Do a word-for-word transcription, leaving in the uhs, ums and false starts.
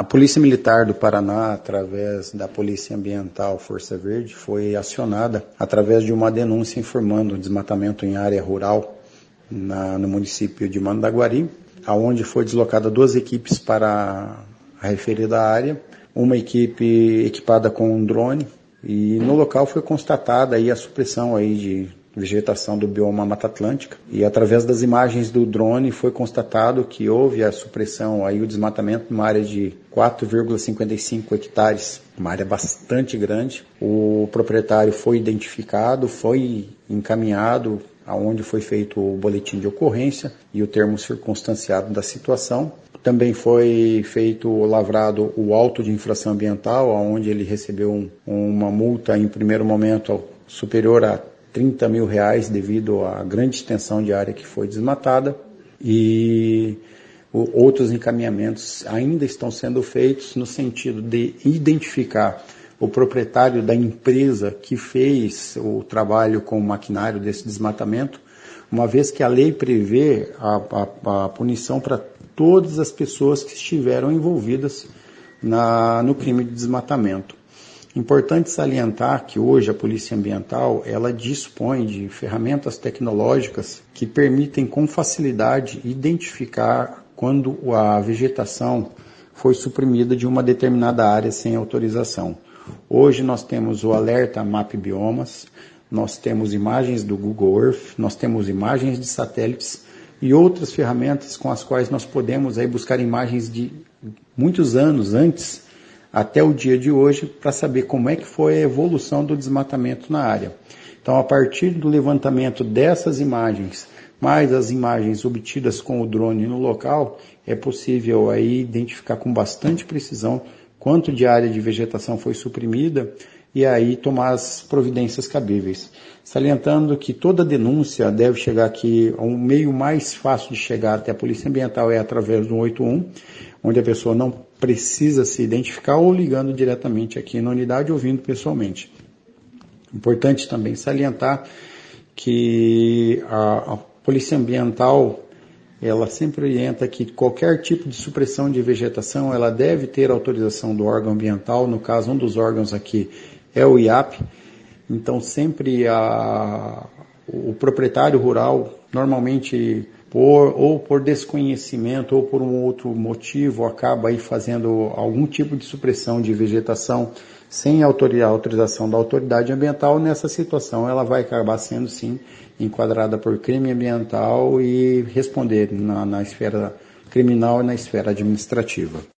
A Polícia Militar do Paraná, através da Polícia Ambiental Força Verde, foi acionada através de uma denúncia informando o desmatamento em área rural na, no município de Mandaguari, aonde foi deslocada duas equipes para a referida área, uma equipe equipada com um drone, e no local foi constatada aí a supressão aí de vegetação do bioma Mata Atlântica, e através das imagens do drone foi constatado que houve a supressão, aí o desmatamento numa área de quatro vírgula cinquenta e cinco hectares, uma área bastante grande. O proprietário foi identificado, foi encaminhado aonde foi feito o boletim de ocorrência e o termo circunstanciado da situação. Também foi feito, lavrado o auto de infração ambiental, onde ele recebeu um, uma multa em primeiro momento superior a trinta mil reais devido à grande extensão de área que foi desmatada, e o, outros encaminhamentos ainda estão sendo feitos no sentido de identificar o proprietário da empresa que fez o trabalho com o maquinário desse desmatamento, uma vez que a lei prevê a, a, a punição para todas as pessoas que estiveram envolvidas na, no crime de desmatamento. Importante salientar que hoje a Polícia Ambiental ela dispõe de ferramentas tecnológicas que permitem com facilidade identificar quando a vegetação foi suprimida de uma determinada área sem autorização. Hoje nós temos o alerta Map Biomas, nós temos imagens do Google Earth, nós temos imagens de satélites e outras ferramentas com as quais nós podemos aí buscar imagens de muitos anos antes até o dia de hoje, para saber como é que foi a evolução do desmatamento na área. Então, a partir do levantamento dessas imagens, mais as imagens obtidas com o drone no local, é possível aí identificar com bastante precisão quanto de área de vegetação foi suprimida e aí tomar as providências cabíveis. Salientando que toda denúncia deve chegar aqui, um meio mais fácil de chegar até a Polícia Ambiental é através do um oito um, onde a pessoa não precisa se identificar ou ligando diretamente aqui na unidade, ouvindo pessoalmente. Importante também salientar que a, a Polícia Ambiental, ela sempre orienta que qualquer tipo de supressão de vegetação, ela deve ter autorização do órgão ambiental, no caso um dos órgãos aqui é o I A P, então sempre a, o proprietário rural, normalmente por, ou por desconhecimento ou por um outro motivo, acaba aí fazendo algum tipo de supressão de vegetação sem a autorização da autoridade ambiental. Nessa situação ela vai acabar sendo sim enquadrada por crime ambiental e responder na, na esfera criminal e na esfera administrativa.